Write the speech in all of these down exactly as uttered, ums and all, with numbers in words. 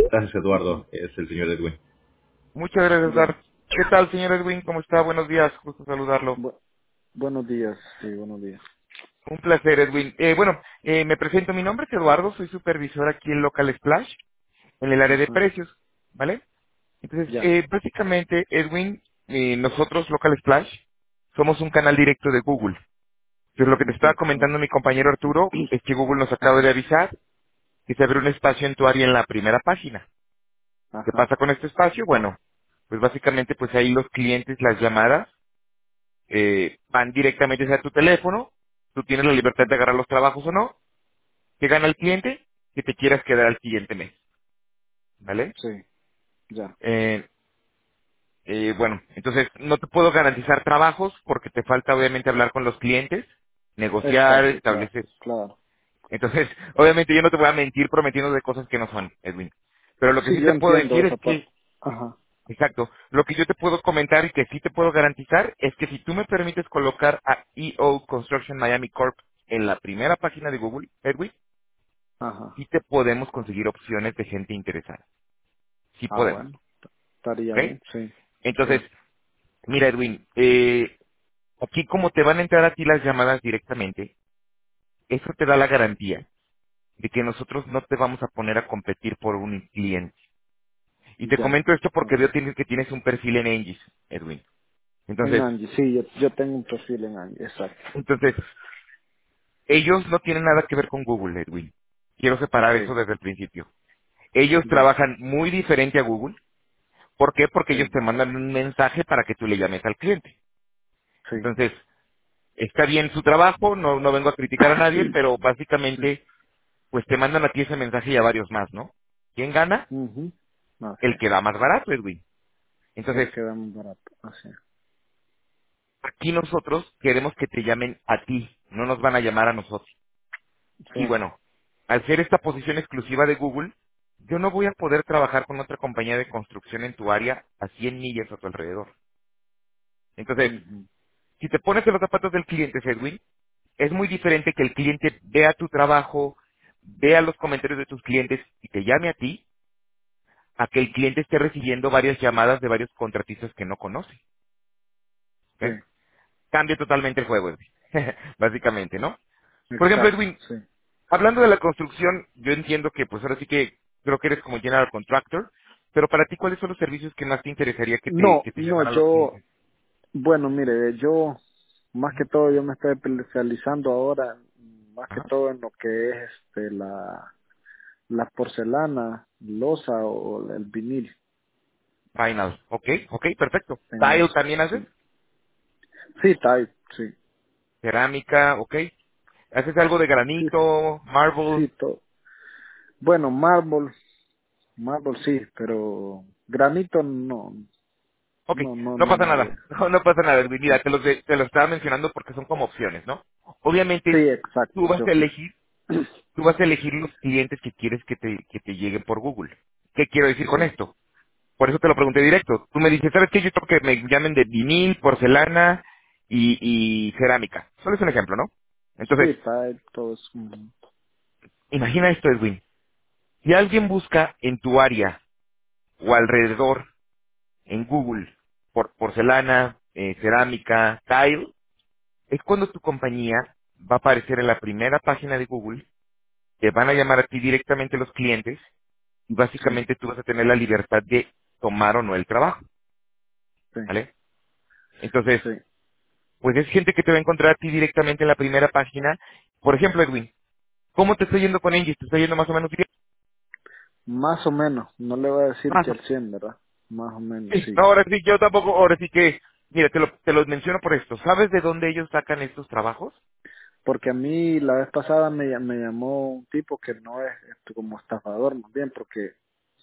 Gracias, Eduardo. Es el señor Edwin. Muchas gracias, Ya. Dar. ¿Qué tal, señor Edwin? ¿Cómo está? Buenos días, gusto saludarlo. Bu- buenos días, sí, buenos días. Un placer, Edwin. Eh, bueno, eh, me presento, mi nombre es Eduardo, soy supervisor aquí en Local Splash, en el área de Ajá, precios, ¿vale? Entonces, ya, eh, básicamente, Edwin, eh, nosotros, Local Splash, somos un canal directo de Google. Pero lo que te estaba ujú, comentando ok, mi compañero Arturo es que Google nos acaba de ajá, avisar que se abre un espacio en tu área en la primera página. ¿Qué ajá, pasa con este espacio? Bueno, pues básicamente, pues ahí los clientes, las llamadas, eh, van directamente hacia tu teléfono, tú tienes la libertad ujú, de agarrar los trabajos o no, que gana el cliente, que te quieras quedar al siguiente mes, ¿vale? sí, ya, Eh, eh, bueno, entonces no te puedo garantizar trabajos porque te falta obviamente hablar con los clientes, negociar, exacto, claro, establecer. claro. Entonces, obviamente yo no te voy a mentir prometiendo de cosas que no son, Edwin. Pero lo que Sí, sí yo te puedo entiendo decir esa es parte. que, Ajá, exacto, lo que yo te puedo comentar y que sí te puedo garantizar es que si tú me permites colocar a E O Construction Miami Corp en la primera página de Google, Edwin, ajá. sí te podemos conseguir opciones de gente interesada. Sí Ah, podemos, bueno, estaría ¿ok? bien, sí, Entonces, sí, mira Edwin, eh, aquí como te van a entrar a ti las llamadas directamente, eso te da la garantía de que nosotros no te vamos a poner a competir por un cliente. Y te ya, comento esto porque ok. veo tienes- que tienes un perfil en Engis, Edwin. En Entonces, Angie, sí, yo, yo tengo un perfil en Angie, exacto. entonces, ellos no tienen nada que ver con Google, Edwin. Quiero separar Sí, eso desde el principio. Ellos ya, trabajan muy diferente a Google. ¿Por qué? Porque ellos sí, te mandan un mensaje para que tú le llames al cliente. sí, Entonces, está bien su trabajo, no, no vengo a criticar a nadie, pero sí, básicamente, pues te mandan a ti ese mensaje y a varios más, ¿no? ¿Quién gana? mhm, ok, El que da más barato, Edwin. el Entonces, que da más barato, así, aquí nosotros queremos que te llamen a ti, no nos van a llamar a nosotros. sí, Y bueno, al ser esta posición exclusiva de Google, yo no voy a poder trabajar con otra compañía de construcción en tu área a cien millas a tu alrededor. Entonces, mhm, si te pones en los zapatos del cliente, Edwin, es muy diferente que el cliente vea tu trabajo, vea los comentarios de tus clientes y te llame a ti, a que el cliente esté recibiendo varias llamadas de varios contratistas que no conoce. sí, ¿Ok? Cambia totalmente el juego, Edwin. Básicamente, ¿no? Por ejemplo, exacto, Edwin, sí. hablando de la construcción, yo entiendo que pues ahora sí que creo que eres como general contractor, pero para ti, ¿cuáles son los servicios que más te interesaría que te, No, que te no, llamaran los yo, clientes? bueno, mire, yo más que Ujú. todo yo me estoy especializando ahora más que Ajá. todo en lo que es este la la porcelana, losa o el vinil. Final. Ok, ok, perfecto. En Tile eso, también haces. sí. Sí, type, sí. Cerámica, ok. ¿Haces algo de Sí, granito, marble? sí, todo. Bueno, mármol, mármol sí, pero granito no, Ok, no, no, no no pasa me nada. llega. No, no pasa nada, Edwin. Sí, Mira, te los, de- te los estaba mencionando porque son como opciones, ¿no? sí, Obviamente, exacto, tú vas sí, a opción. elegir, tú vas a elegir los clientes que quieres que te, que te lleguen por Google. ¿Qué quiero decir con Sí, esto? Por eso te lo pregunté directo. Tú me dices, ¿sabes qué? Yo creo que me llamen de vinil, porcelana y, y cerámica. Solo es un ejemplo, ¿no? Entonces, sí, type, todo eso. Ujú. imagina esto, Edwin. Si alguien busca en tu área o alrededor en Google por porcelana, eh, cerámica, tile, es cuando tu compañía va a aparecer en la primera página de Google, te van a llamar a ti directamente los clientes y Sí, básicamente tú vas a tener la libertad de tomar o no el trabajo, sí, ¿vale? Entonces, sí. pues es gente que te va a encontrar a ti directamente en la primera página. Por ejemplo, Edwin, ¿cómo te estoy yendo con Engis? ¿Te está yendo más o menos bien? Más o menos, no le voy a decir Más que o al cien, ¿verdad? Más o menos, sí. sí. No, ahora sí, yo tampoco, ahora sí que, mira, te lo, te los menciono por esto. ¿Sabes de dónde ellos sacan estos trabajos? Porque a mí la vez pasada me, ll- me llamó un tipo que no es este, como estafador, más bien, porque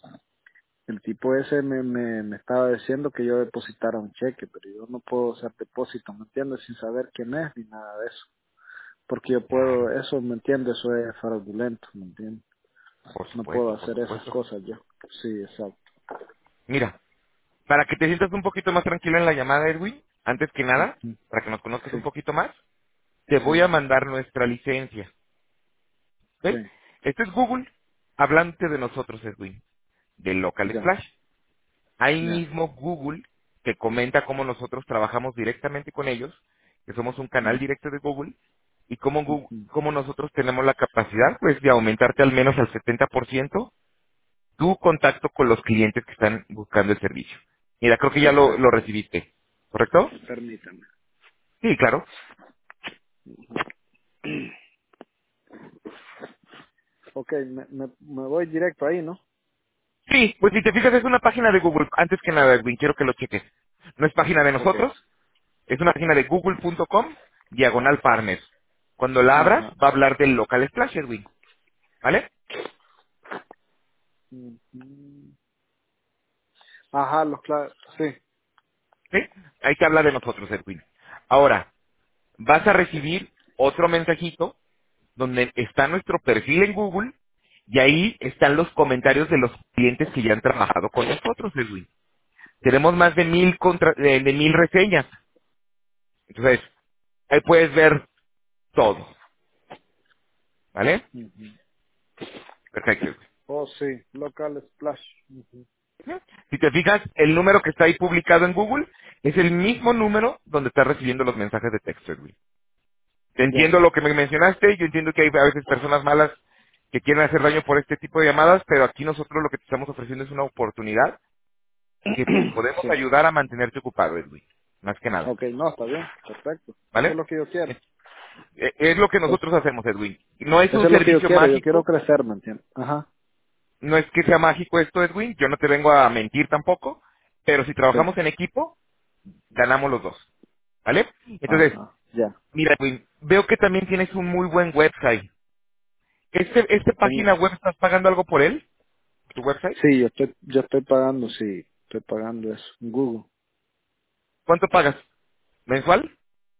el tipo ese me, me, me estaba diciendo que yo depositara un cheque, pero yo no puedo hacer depósito, ¿me entiendes? Sin saber quién es ni nada de eso. Porque yo puedo, Claro, eso, ¿me entiendes? Eso es fraudulento, ¿me entiendes? por No puedo supuesto, por hacer esas supuesto. cosas yo. Sí, exacto. Mira, para que te sientas un poquito más tranquilo en la llamada, Edwin, antes que nada, Ujú. para que nos conozcas Sí, un poquito más, te voy sí, a mandar nuestra licencia. ¿Ok? sí. Este es Google hablante de nosotros, Edwin. del Local Ya, Splash. Ahí ya. mismo Google te comenta cómo nosotros trabajamos directamente con ellos, que somos un canal Mm, directo de Google, y cómo, Gu- ujú. cómo nosotros tenemos la capacidad pues de aumentarte al menos al setenta por ciento tu contacto con los clientes que están buscando el servicio. Mira, creo que ya lo, lo Perfecto. recibiste, ¿correcto? Permítame. Sí, claro. Ok, me, me, me voy directo ahí, ¿no? Sí, pues si te fijas es una página de Google. Antes que nada, Edwin, quiero que lo cheques. No es página de Ok. nosotros, es una página de google punto com, diagonal partners. Cuando la abras, Ajá. va a hablar del local splash, Edwin, ¿vale? Ujú. Ajá, los claves. Sí, ¿Sí? Ahí te habla de nosotros, Edwin. Ahora, vas a recibir otro mensajito donde está nuestro perfil en Google y ahí están los comentarios de los clientes que ya han trabajado con nosotros, Edwin. Tenemos más de mil contra- de, de mil reseñas. Entonces, ahí puedes ver todo, ¿vale? Ujú. Perfecto. Oh, sí, local splash. Ujú. Edwin. Si te fijas, el número que está ahí publicado en Google es el mismo número donde estás recibiendo los mensajes de texto, Edwin. Te Ya, entiendo lo que me mencionaste, yo entiendo que hay a veces personas malas que quieren hacer daño por este tipo de llamadas, pero aquí nosotros lo que te estamos ofreciendo es una oportunidad que te podemos sí. ayudar a mantenerte ocupado, Edwin, más que nada, Ok, no, está bien, perfecto. Eso es ¿vale? lo que yo quiero. Es es lo que Eso, nosotros hacemos, Edwin. No es eso un es lo que yo servicio quiero, yo quiero mágico, crecer, ¿me entiendes? Ajá, no es que sea mágico esto, Edwin, yo no te vengo a mentir tampoco, pero si sí, trabajamos en equipo, ganamos los dos, ¿vale? Entonces, ajá, ya. mira, Edwin, veo que también tienes un muy buen website. ¿Este, ¿Esta Tengo, página web estás pagando algo por él? ¿Tu website? sí, yo estoy, yo estoy pagando, sí, estoy pagando eso, en Google. ¿Cuánto pagas? ¿Mensual?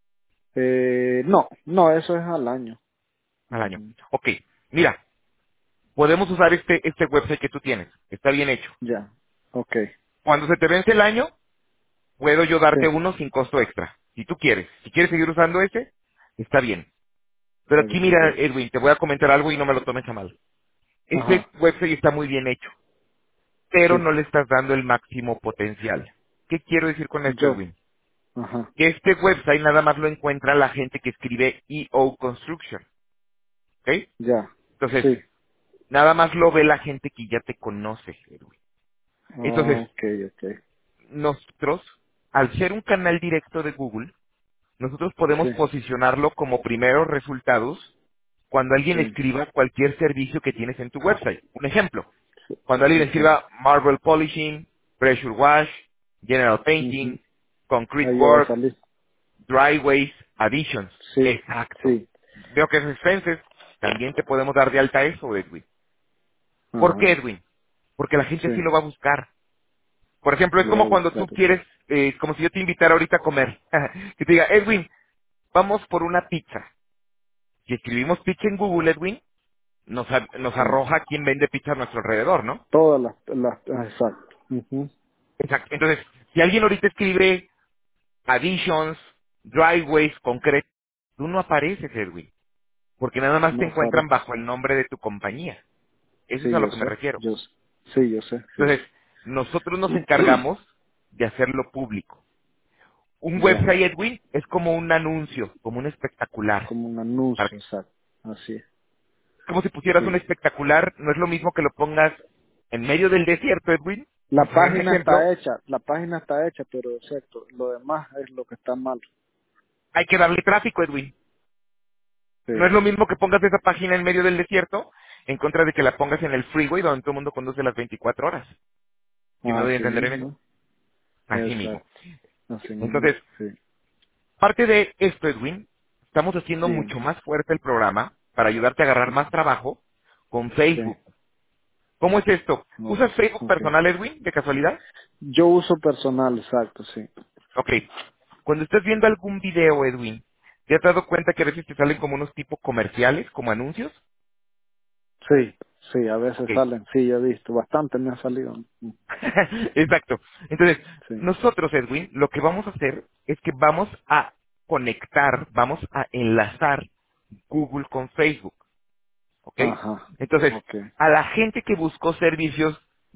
Eh, no, no, eso es al año. Al año. Ujú. Ok, mira, podemos usar este, este website que tú tienes. Está bien hecho. Ya, ok, Cuando se te vence el año, puedo yo sí, darte uno sin costo extra. Si tú quieres. Si quieres seguir usando ese, está bien. Pero está aquí bien, ok. mira, Edwin, te voy a comentar algo y no me lo tomes a mal. Este Ajá, website está muy bien hecho, pero sí, no le estás dando el máximo potencial. ¿Qué quiero decir con esto, yo, Edwin? ajá, Que este website nada más lo encuentra la gente que escribe E O Construction. ¿Ok? ya, Entonces, sí, nada más lo ve la gente que ya te conoce, Edwin. Entonces, ok, ok, nosotros, al ser un canal directo de Google, nosotros sí, podemos posicionarlo como primeros resultados cuando alguien sí, escriba cualquier servicio que tienes en tu website. Un ejemplo, sí, cuando alguien ok, escriba Marble Polishing, Pressure Wash, General ujú. Painting, Concrete Ahí ya va a Work, salir, Dryways, Additions. sí, Exacto. sí, Veo que es expenses. También te podemos dar de alta eso, Edwin. ¿Por qué, ajá, Edwin? Porque la gente sí, sí lo va a buscar. Por ejemplo, es lo va como a cuando tú buscar, ok. quieres, eh, como si yo te invitara ahorita a comer. Que te diga, Edwin, vamos por una pizza. Si escribimos pizza en Google, Edwin, nos, a- nos Sí, arroja quién vende pizza a nuestro alrededor, ¿no? todas las, las, ah, exacto, ujú. Exacto. Entonces, si alguien ahorita escribe additions, driveways, concreto, tú no apareces, Edwin, porque nada más te No encuentran aparece. bajo el nombre de tu compañía. Eso es Sí, a yo lo que me sé, refiero. yo sé. Sí, yo sé, sí. Entonces, nosotros nos encargamos de hacerlo público. Un Ya, website, Edwin, es como un anuncio, como un espectacular. como un Para- anuncio, exacto. Así es, Como si pusieras un sí. espectacular, no es lo mismo que lo pongas en medio del desierto, Edwin, La por poner un página ejemplo, está hecha, la página está hecha, pero exacto, lo demás es lo que está mal. hay que darle tráfico, Edwin. Sí. No es lo mismo que pongas esa página en medio del desierto en contra de que la pongas en el freeway donde todo el mundo conduce las veinticuatro horas. ¿Sí me doy a Así entender en eso? mismo, Así mismo. exacto, así mismo, Entonces, sí, parte de esto, Edwin, estamos haciendo bien, mucho más fuerte el programa para ayudarte a agarrar más trabajo con sí, Facebook. ¿Cómo es esto? no, ¿Usas Facebook ok. personal, Edwin, de casualidad? Yo uso personal, exacto, sí. Ok. Cuando estés viendo algún video, Edwin, ¿te has dado cuenta que a veces te salen como unos tipos comerciales, como anuncios? Sí, sí, a veces Ok. salen, sí, yo he visto, bastante me ha salido. Mm, Exacto. Entonces, sí, nosotros, Edwin, lo que vamos a hacer es que vamos a conectar, vamos a enlazar Google con Facebook. ¿Ok? ajá, Entonces, ok, a la gente que buscó servicios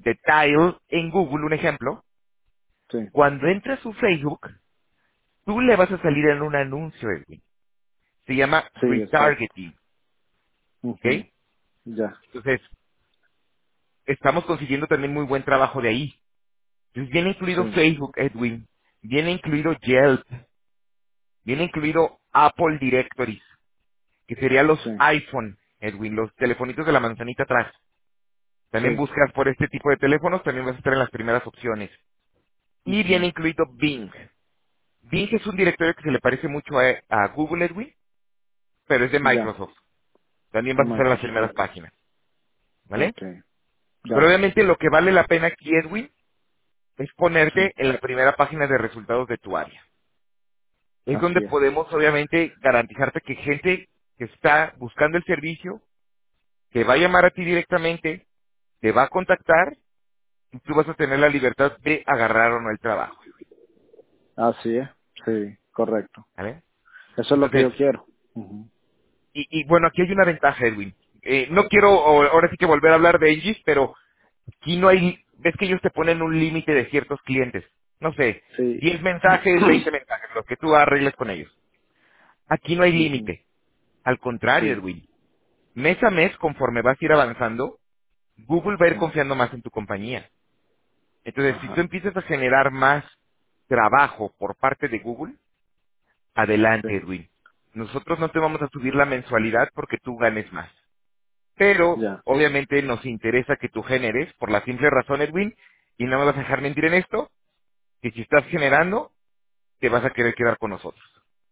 de Tile en Google, un ejemplo, sí, cuando entra a su Facebook, tú le vas a salir en un anuncio, Edwin. Se llama sí, exacto. retargeting, ¿ok? Ujú, ya, Entonces, estamos consiguiendo también muy buen trabajo de ahí. Entonces, viene incluido sí, Facebook, Edwin. Viene incluido Yelp. Viene incluido Apple Directories, que serían los sí, iPhone, Edwin, los telefonitos de la manzanita atrás. También sí, buscas por este tipo de teléfonos, también vas a estar en las primeras opciones. Y ujú, viene incluido Bing. Bing es un directorio que se le parece mucho a, a Google, Edwin, pero es de ya, Microsoft. También de vas a estar en las Microsoft. primeras páginas, ¿vale? Ok, Pero ya, obviamente lo que vale la pena aquí, Edwin, es sí, ponerte en la primera página de resultados de tu área. Es donde así es. podemos, obviamente, garantizarte que gente que está buscando el servicio te va a llamar a ti directamente, te va a contactar y tú vas a tener la libertad de agarrar o no el trabajo, Así es, sí, correcto. ¿vale? Eso es lo que Entonces, yo quiero. Ujú, y, y bueno, aquí hay una ventaja, Edwin. Eh, no quiero o- ahora sí que volver a hablar de Engis, pero aquí no hay, ves que ellos te ponen un límite de ciertos clientes. No sé, sí, diez mensajes, veinte mensajes, los que tú arregles con ellos. Aquí no hay ujú, límite. Al contrario, sí, Edwin. Mes a mes, conforme vas a ir avanzando, Google va a ir sí, confiando más en tu compañía. Entonces, si tú ajá, empiezas a generar más trabajo por parte de Google, sí, adelante, Edwin. Nosotros no te vamos a subir la mensualidad porque tú ganes más. Pero, ya, obviamente, nos interesa que tú generes, por la simple razón, Edwin, y no me vas a dejar mentir en esto, que si estás generando, te vas a querer quedar con nosotros.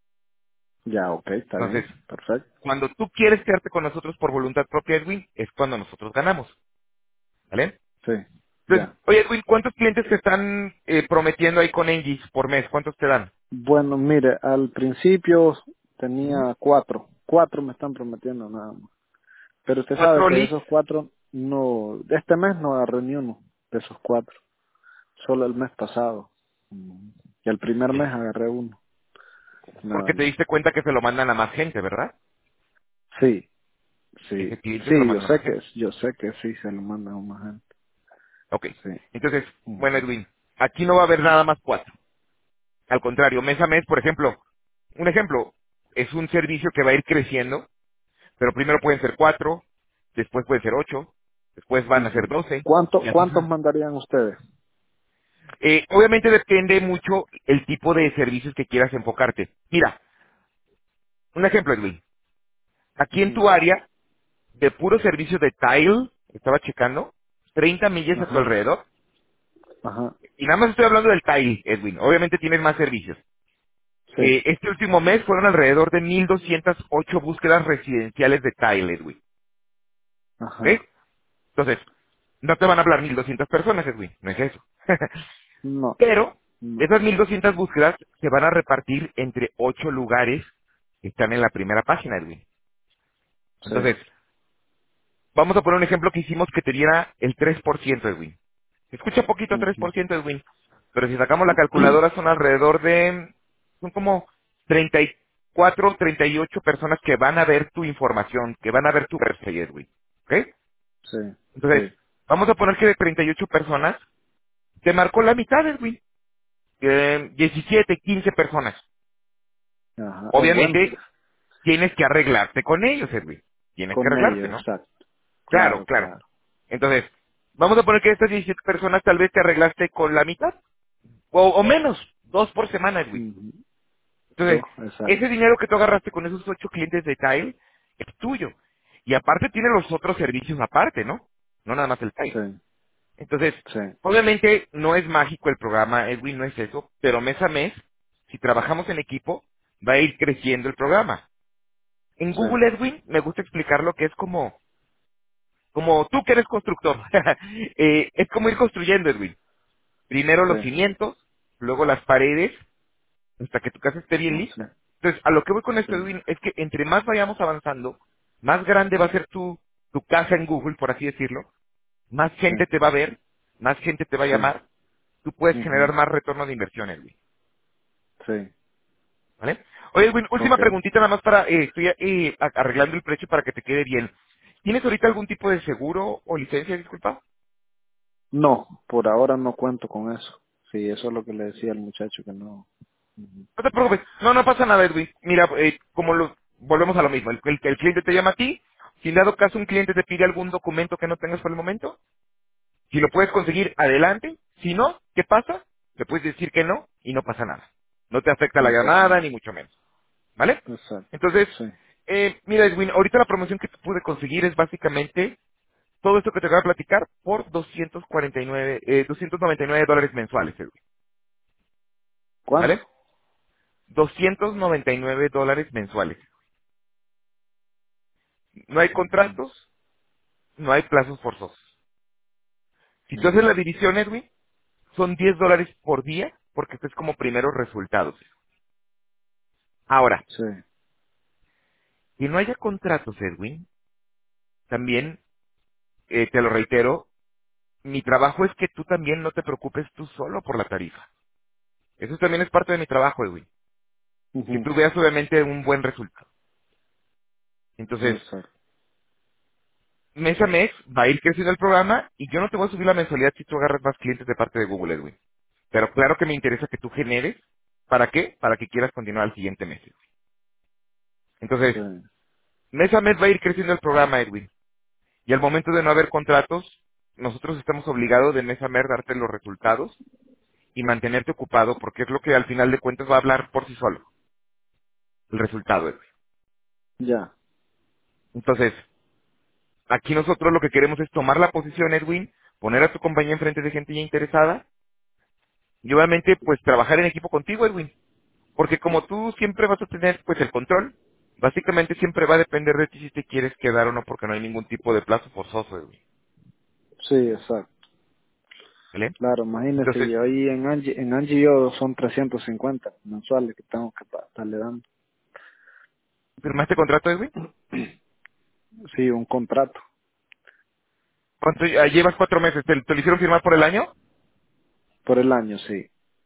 ya, ok, está Entonces, bien, perfecto. cuando tú quieres quedarte con nosotros por voluntad propia, Edwin, es cuando nosotros ganamos. ¿Vale? Sí, Entonces, ya. oye, Edwin, ¿cuántos clientes te están eh, prometiendo ahí con Engis por mes? ¿Cuántos te dan? Bueno, mire, al principio Ujú. tenía cuatro, cuatro me están prometiendo nada más. Pero usted sabe Cuatro que de leads. esos cuatro, no, de este mes no agarré ni uno de esos cuatro, solo el mes pasado. Mm. Y el primer mes agarré uno, nada Porque te más. diste cuenta que se lo mandan a más gente, ¿verdad? Sí, sí, Ese cliente se lo sí, yo mandan a más sé que, gente. yo sé que sí se lo mandan a más gente. Ok. Sí. Entonces, bueno, Ujú, Edwin, aquí no va a haber nada más cuatro. Al contrario, mes a mes, por ejemplo, un ejemplo, es un servicio que va a ir creciendo, pero primero pueden ser cuatro, después pueden ser ocho, después van a ser ujú. doce, ¿Cuánto, y así ¿Cuántos sucesivamente. mandarían ustedes? Eh, obviamente depende mucho el tipo de servicios que quieras enfocarte. Mira, un ejemplo, Edwin. Aquí en Ujú, tu área, de puro servicio de tile, estaba checando, treinta millas a tu ajá, alrededor. ajá, Y nada más estoy hablando del tile, Edwin. Obviamente tienes más servicios. sí, Eh, este último mes fueron alrededor de mil doscientas ocho búsquedas residenciales de tile, Edwin. ¿Ok? ajá. Entonces, no te van a hablar mil doscientas personas, Edwin. No es eso. No, Pero, no, esas mil doscientas búsquedas se van a repartir entre ocho lugares que están en la primera página, Edwin. sí, Entonces, vamos a poner un ejemplo que hicimos que te diera el tres por ciento, Edwin. Se escucha poquito tres ujú. por ciento, Edwin, pero si sacamos la calculadora son alrededor de, son como treinta y cuatro, treinta y ocho personas que van a ver tu información, que van a ver tu website, Edwin. ¿Ok? Sí, Entonces, sí, vamos a poner que de treinta y ocho personas, te marcó la mitad, Edwin. Eh, diecisiete, quince personas. ajá. Oh, bueno, Obviamente, tienes que arreglarte con ellos, Edwin. Tienes que con arreglarte, ellos, ¿no? exacto. Claro, Claro, claro. claro. Entonces, vamos a poner que de estas diecisiete personas tal vez te arreglaste con la mitad, o, o menos, dos por semana, Edwin. Ujú. Entonces, Dos, exacto. ese dinero que tú agarraste con esos ocho clientes de Tile es tuyo. Y aparte tiene los otros servicios aparte, ¿no? No nada más el Tile. Sí, Entonces, sí, obviamente no es mágico el programa, Edwin, no es eso, pero mes a mes, si trabajamos en equipo, va a ir creciendo el programa. En sí, Google, Edwin, me gusta explicar lo que es como, como tú que eres constructor. Eh, es como ir construyendo, Edwin. Primero sí, los cimientos, luego las paredes, hasta que tu casa esté bien así, lista. Entonces, a lo que voy con sí, esto, Edwin, es que entre más vayamos avanzando, más grande va a ser tu, tu casa en Google, por así decirlo, más sí, gente te va a ver, más gente te va a sí, llamar, tú puedes generar ujú, más retorno de inversión, Edwin. sí, ¿Vale? Oye, Edwin, última ok. preguntita nada más para, eh, estoy eh, a- arreglando el precio para que te quede bien. ¿Tienes ahorita algún tipo de seguro o licencia, disculpa? No, por ahora no cuento con eso. Sí, eso es lo que le decía al muchacho que no. Ujú. No te preocupes. No, no pasa nada, Edwin. Mira, eh, como lo, volvemos a lo mismo. El, el, el cliente te llama a ti. Si en dado caso un cliente te pide algún documento que no tengas por el momento, si lo puedes conseguir, adelante. Si no, ¿qué pasa? Le puedes decir que no y no pasa nada. No te afecta la Exacto, llamada, ni mucho menos. ¿Vale? exacto. Entonces, Sí. eh, mira, Edwin, ahorita la promoción que te pude conseguir es básicamente todo esto que te voy a platicar por doscientos cuarenta y nueve, eh, doscientos noventa y nueve dólares mensuales, Edwin. ¿Cuánto? ¿Vale? doscientos noventa y nueve dólares mensuales. No hay Ujú. contratos, no hay plazos forzosos. Si tú haces la Ujú. división, Edwin, son diez dólares por día, porque esto es como primeros resultados. Ahora, Sí. que no haya contratos, Edwin, también, eh, te lo reitero, mi trabajo es que tú también no te preocupes tú solo por la tarifa. Eso también es parte de mi trabajo, Edwin. Que Ujú. tú veas obviamente un buen resultado. Entonces, Exacto. mes a mes va a ir creciendo el programa y yo no te voy a subir la mensualidad si tú agarras más clientes de parte de Google, Edwin. Pero claro que me interesa que tú generes. ¿Para qué? Para que quieras continuar al siguiente mes. Entonces, Sí. mes a mes va a ir creciendo el programa, Edwin. Y al momento de no haber contratos, nosotros estamos obligados de mes a mes darte los resultados y mantenerte ocupado porque es lo que al final de cuentas va a hablar por sí solo, el resultado, Edwin. Ya. Entonces, aquí nosotros lo que queremos es tomar la posición, Edwin, poner a tu compañía enfrente de gente ya interesada y obviamente pues trabajar en equipo contigo, Edwin. Porque como tú siempre vas a tener pues el control, básicamente siempre va a depender de ti si te quieres quedar o no porque no hay ningún tipo de plazo forzoso, Edwin. Sí, exacto. ¿Vale? Claro, imagínese, Entonces, yo ahí en Angie, en Angie yo son trescientos cincuenta mensuales que tengo que pa- estarle dando. ¿firmaste contrato, Edwin? Sí, un contrato ¿Cuánto ah, llevas cuatro meses? ¿Te, te lo hicieron firmar por el año? por el año, sí.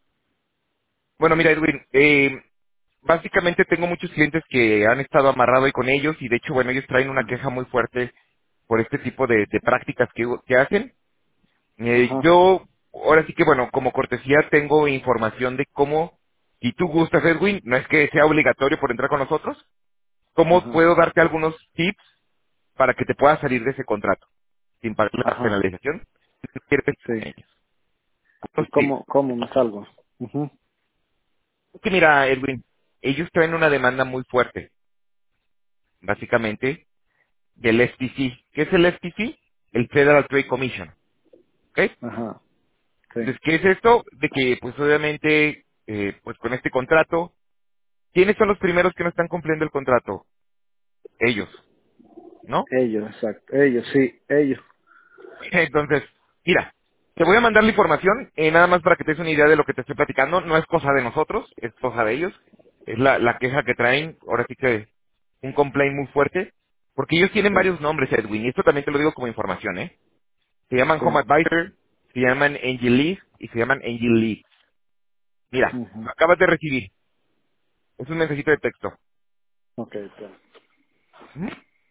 Bueno, mira, Edwin, eh, básicamente tengo muchos clientes que han estado amarrados ahí con ellos y de hecho, bueno, ellos traen una queja muy fuerte por este tipo de, de prácticas que, que hacen. Eh, Ajá, yo, ahora sí que, bueno, como cortesía tengo información de cómo, si tú gustas, Edwin, no es que sea obligatorio por entrar con nosotros, cómo ajá, puedo darte algunos tips para que te puedas salir de ese contrato sin pagar la ajá, penalización. Si quieres sí. con ellos. ¿Y Unos tips. cómo, cómo me salgo? Ujú. Es que mira, Edwin, ellos traen una demanda muy fuerte, básicamente, del F T C. ¿Qué es el F T C? El Federal Trade Commission. ¿Ok? Ajá, sí. Entonces, ¿qué es esto? De que, pues obviamente, eh, pues con este contrato, ¿quiénes son los primeros que no están cumpliendo el contrato? Ellos, ¿no? Ellos, exacto. Ellos, sí, ellos. Entonces, mira, te voy a mandar la información, eh, nada más para que te des una idea de lo que te estoy platicando. No es cosa de nosotros, es cosa de ellos. Es la, la queja que traen, ahora sí que un complaint muy fuerte, porque ellos tienen Sí, varios nombres, Edwin, y esto también te lo digo como información, ¿eh? Se llaman sí. Home Advisor, se llaman Angel Lead y se llaman Angel Lead. Mira, Ujú. lo acabas de recibir. Es un mensajito de texto. Ok, pues. ¿Mm?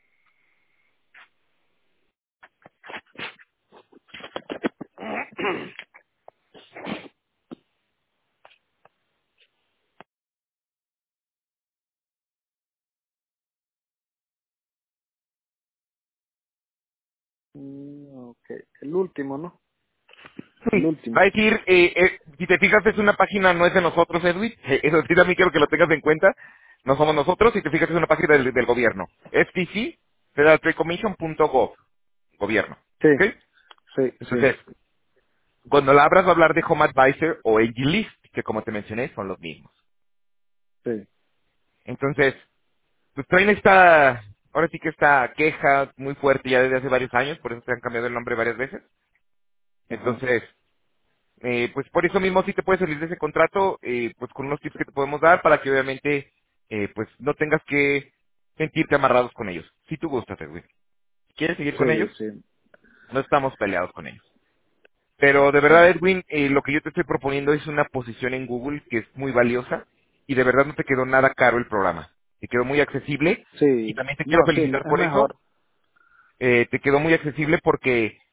Mm, ok, el último, ¿no? El Sí, último. va a decir, eh, eh, si te fijas es una página, no es de nosotros, Edwin. Eh, Eso sí también quiero que lo tengas en cuenta. No somos nosotros, si te fijas es una página del, del gobierno. F T C, federal trade commission punto gov, gobierno. Sí, ¿Ok? sí, sí, Entonces, cuando la abras va a hablar de Home Advisor o Angel List, que como te mencioné son los mismos. sí. Entonces, pues traen esta, ahora sí que esta queja muy fuerte ya desde hace varios años, por eso se han cambiado el nombre varias veces. Ajá. Entonces, eh, pues por eso mismo sí te puedes salir de ese contrato, eh, pues con unos tips que te podemos dar para que obviamente, eh, pues no tengas que sentirte amarrados con ellos. Si tú gustas, Edwin. Si quieres seguir con Sí, ellos, sí. no estamos peleados con ellos. Pero de verdad, Edwin, eh, lo que yo te estoy proponiendo es una posición en Google que es muy valiosa y de verdad no te quedó nada caro el programa. Te quedó muy accesible y Sí. también te No, quiero sí, felicitar es por eso. mejor. Eh, te quedó muy accesible porque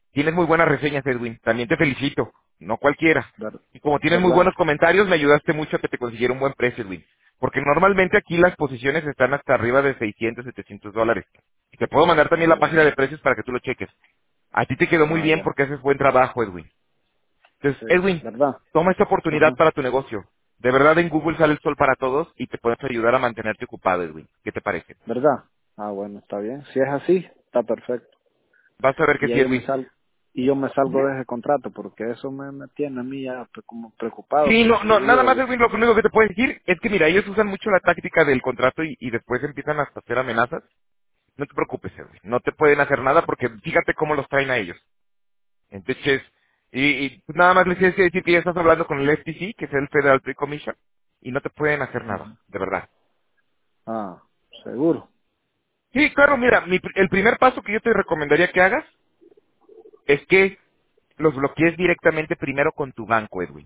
Tienes muy buenas reseñas, Edwin. También te felicito. No cualquiera. Ver- Y como tienes muy ¿Verdad? buenos comentarios, me ayudaste mucho a que te consiguiera un buen precio, Edwin. Porque normalmente aquí las posiciones están hasta arriba de seiscientos, setecientos dólares. Y te puedo mandar también Ah, la página bueno. de precios para que tú lo cheques. A ti te quedó muy Ah, bien ya. porque haces buen trabajo, Edwin. Entonces, Sí. Edwin, ¿Verdad? toma esta oportunidad Ajá. para tu negocio. De verdad, en Google sale el sol para todos y te puedes ayudar a mantenerte ocupado, Edwin. ¿Qué te parece? ¿Verdad? Ah, bueno, está bien. Si es así, está perfecto. Vas a ver que Y ya sí, yo me Edwin. salgo. Y yo me salgo Ujú. de ese contrato porque eso me, me tiene a mí ya pre- como preocupado Sí, no, porque no, nada digo, más, Edwin, lo único que te puedo decir es que, mira, ellos usan mucho la táctica del contrato y, y después empiezan hasta a hacer amenazas. No te preocupes, Edwin. No te pueden hacer nada porque fíjate cómo los traen a ellos. Entonces, y, y pues nada más les tienes que decir que ya estás hablando con el F T C, que es el Federal Trade Commission, y no te pueden hacer nada, ujú. de verdad. Ah, seguro. Sí, claro, mira, mi pr- el primer paso que yo te recomendaría que hagas es que los bloquees directamente primero con tu banco, Edwin.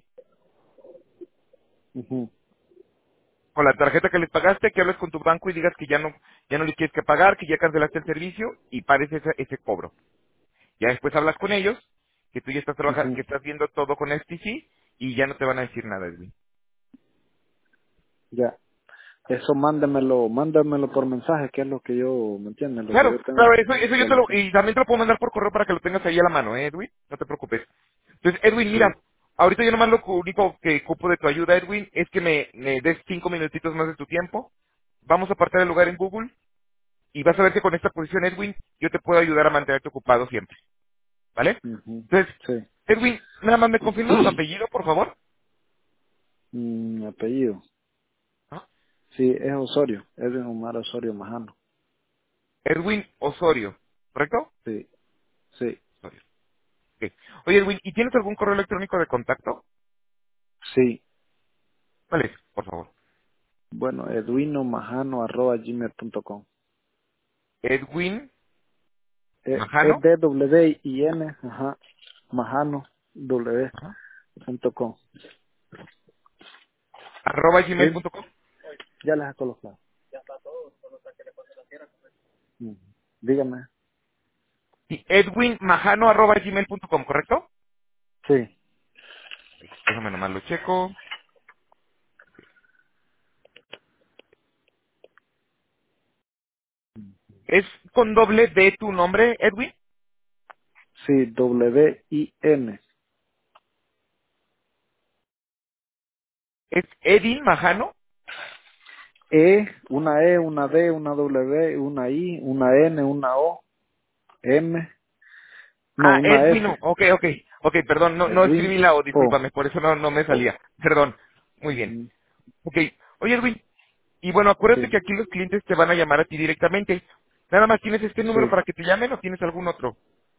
Ujú. Con la tarjeta que les pagaste, que hables con tu banco y digas que ya no, ya no les tienes que pagar, que ya cancelaste el servicio y pares ese, ese cobro. Ya después hablas con ellos, que tú ya estás trabajando, Ujú. que estás viendo todo con F T C y ya no te van a decir nada, Edwin. Ya. Eso mándemelo, mándemelo por mensaje, que es lo que yo, ¿me entiendes? Lo que Claro, yo tengo claro, que eso, eso yo te lo, realizar. y también te lo puedo mandar por correo para que lo tengas ahí a la mano, ¿eh, Edwin? No te preocupes. Entonces, Edwin, Sí. mira, ahorita yo nomás lo único que ocupo de tu ayuda, Edwin, es que me, me des cinco minutitos más de tu tiempo. Vamos a apartar el lugar en Google y vas a ver que con esta posición, Edwin, yo te puedo ayudar a mantenerte ocupado siempre, ¿vale? Ujú. Entonces, Sí. Edwin, nada más me confirmas tu apellido, por favor. Mm, apellido. ¿Ah? Sí, es Osorio. Edwin Omar Osorio Majano. Edwin Osorio, ¿correcto? Sí. Sí. Osorio. Ok. Oye, Edwin, ¿y tienes algún correo electrónico de contacto? Sí. ¿Cuál es, por favor? Bueno, edwinomajano arroba gmail punto com. Edwin E, Majano. es D W I N, ajá, Majano, W Ajá. punto com. arroba ¿Sí? gmail punto com. Ya les he colocado. Ujú. Dígame. Sí, Edwin Majano arroba gmail punto com, ¿correcto? Sí. Déjame nomás lo checo. ¿Es con doble D tu nombre, Edwin? Sí, W I N. ¿Es Edin Majano? E, una E, una D, una W, una I, una N, una O, M, no, Ah, una Edwin, no. F. Ok, ok. Ok, perdón, no, no Edwin escribí la O, O. discúlpame, por eso no, no me salía. Perdón. Muy bien. Ujú. Ok. Oye, Edwin, y bueno, acuérdate Sí, que aquí los clientes te van a llamar a ti directamente. Nada más, ¿tienes este número sí. para que te llamen o tienes algún otro?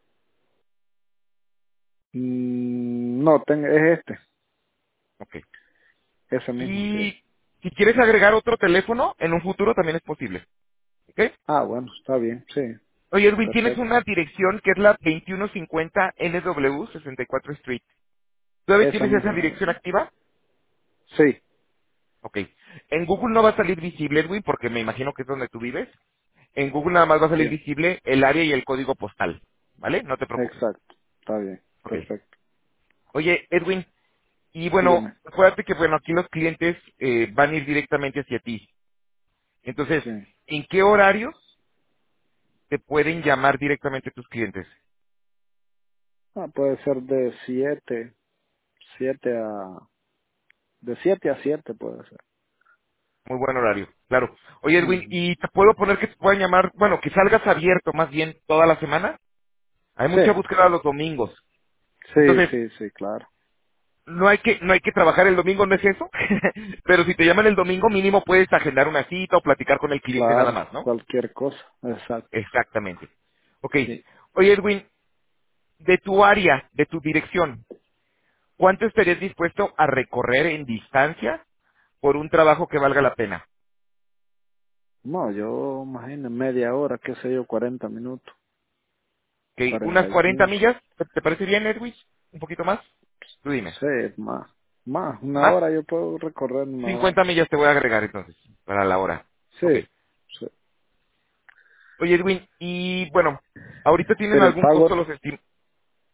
Mm, no, ten- es este, Ok. ese mismo, sí. Y si quieres agregar otro teléfono, en un futuro también es posible. ¿Ok? Ah, bueno, está bien, sí, Oye, Edwin, tienes perfecto. una dirección que es la veintiuno cincuenta N W sesenta y cuatro Street. ¿Todavía Esa tienes esa misma. dirección activa? Sí, Ok. En Google no va a salir visible, Edwin, porque me imagino que es donde tú vives. En Google nada más va a sí, salir visible el área y el código postal. ¿Vale? No te preocupes. exacto. Está bien, Ok. perfecto. Oye, Edwin, y bueno, Dígame. acuérdate que bueno, aquí los clientes eh, van a ir directamente hacia ti. Entonces, Sí. ¿en qué horarios te pueden llamar directamente tus clientes? Ah, puede ser de siete, siete a, de siete a siete puede ser. Muy buen horario, claro. Oye, Edwin, Ujú. ¿y te puedo poner que te puedan llamar, bueno, que salgas abierto más bien toda la semana? Hay Sí, mucha búsqueda los domingos. sí, Entonces, sí, sí, claro. no hay que no hay que trabajar el domingo, no es eso. Pero si te llaman el domingo, mínimo puedes agendar una cita o platicar con el cliente nada Claro, más, ¿no? cualquier cosa. Exacto. Exactamente. Ok. Sí. Oye, Edwin, de tu área, de tu dirección, ¿cuánto estarías dispuesto a recorrer en distancia por un trabajo que valga la pena? No, yo imagino media hora, qué sé yo, cuarenta minutos, Ok, ¿unas cuarenta y cuarenta cinco. millas? ¿Te te parece bien, Edwin? ¿Un poquito más? Tú dime. Sí, más. Más, una ¿Más? hora yo puedo recorrer una hora. cincuenta millas te voy a agregar entonces, para la hora. Sí, Ok. sí. Oye, Edwin, y bueno, ¿ahorita tienen Pero el algún costo pago, los estimados?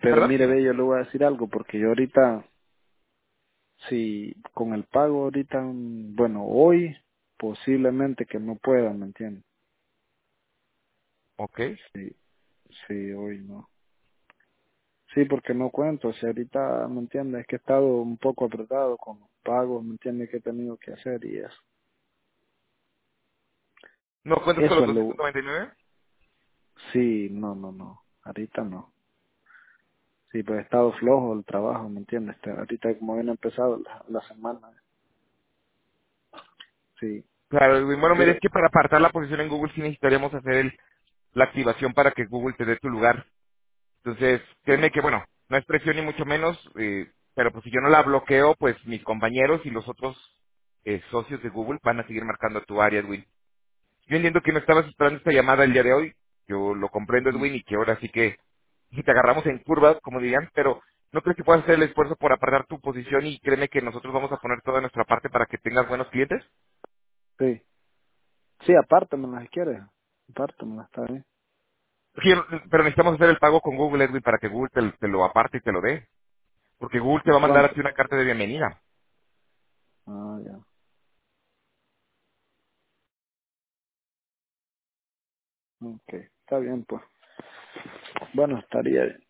Pero ¿Perdón? mire, ve, yo le voy a decir algo, porque yo ahorita, si con el pago ahorita, mm, bueno, hoy posiblemente que no pueda, ¿me entiende? Ok. Sí, sí, hoy no. Sí, porque no cuento, si ahorita, ¿me entiende? Es que he estado un poco apretado con los pagos, ¿me entiende? Que he tenido que hacer y eso. ¿No cuentas con Eso los es lo, doscientos noventa y nueve? sí, no, no, no, ahorita no. Sí, pues he estado flojo el trabajo, ¿me entiendes? Este, ahorita como viene empezado la, la semana, sí. Claro, Edwin. Bueno, mira, Pero, es que para apartar la posición en Google sí necesitaríamos hacer el, la activación para que Google te dé tu lugar. Entonces, créeme que, bueno, no es presión ni mucho menos, eh, pero pues si yo no la bloqueo, pues mis compañeros y los otros eh, socios de Google van a seguir marcando tu área, Edwin. Yo entiendo que no estabas esperando esta llamada el día de hoy, yo lo comprendo, ujú, Edwin, y que ahora sí que si te agarramos en curvas, como dirían, pero no creo que puedas hacer el esfuerzo por apartar tu posición y créeme que nosotros vamos a poner toda nuestra parte para que tengas buenos clientes. sí. Sí, apártamela si quieres. Apártamela, está bien. Sí, pero necesitamos hacer el pago con Google, Edwin, para que Google te, te lo aparte y te lo dé. Porque Google te ¿Y va a mandar a cuánto? ti una carta de bienvenida. Ah, ya. Ok, está bien, pues. Bueno, estaría bien.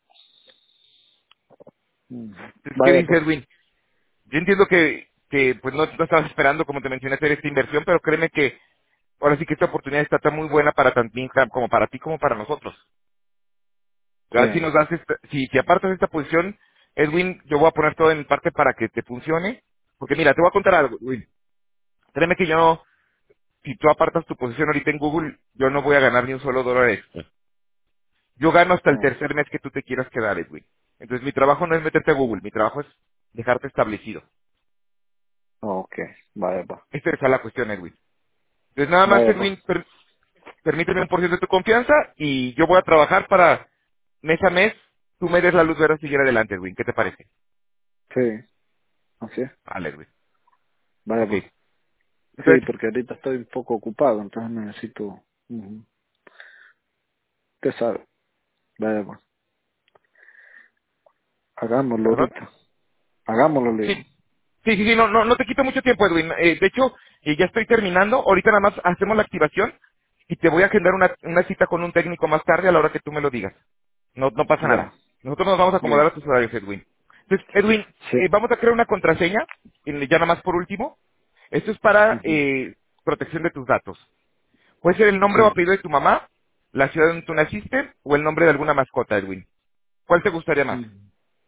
Ujú. Entonces, ¿qué Vaya, dice pues. Edwin? Yo entiendo que, que pues no, no estabas esperando, como te mencioné, hacer esta inversión, pero créeme que ahora sí que esta oportunidad está tan muy buena para tanto como para ti como para nosotros. Sí, A ver si nos das esta- si, si apartas esta posición, Edwin, yo voy a poner todo en mi parte para que te funcione. Porque mira, te voy a contar algo, Edwin. Créeme que yo no, si tú apartas tu posición ahorita en Google, yo no voy a ganar ni un solo dólar extra. Yo gano hasta el sí. tercer mes que tú te quieras quedar, Edwin. Entonces mi trabajo no es meterte a Google, mi trabajo es dejarte establecido. Ok, vaya, pues. Esta es la cuestión, Edwin. Entonces nada más, Vaya, pues. Edwin, per- permíteme un por ciento de tu confianza y yo voy a trabajar para mes a mes, tú me des la luz verde a seguir adelante, Edwin. ¿Qué te parece? Sí, así es. Vale, Edwin. Vaya, Ok. pues. Sí, Entonces, porque ahorita estoy un poco ocupado, entonces necesito... ujú. Usted sabe. Vaya, pues. Hagámoslo ¿perdón? ahorita. Hagámoslo, le Sí, digo. sí, sí, sí, no, no, no te quito mucho tiempo, Edwin. Eh, de hecho, eh, ya estoy terminando. Ahorita nada más hacemos la activación y te voy a agendar una, una cita con un técnico más tarde a la hora que tú me lo digas. No, no pasa Ya. nada. Nosotros nos vamos a acomodar Bien. a tus horarios, Edwin. Entonces, Edwin, Sí. eh, vamos a crear una contraseña, eh, ya nada más por último. Esto es para Ujú. eh, protección de tus datos. Puede ser el nombre o Sí. apellido de tu mamá, la ciudad donde tú naciste o el nombre de alguna mascota, Edwin. ¿Cuál te gustaría más? Ujú.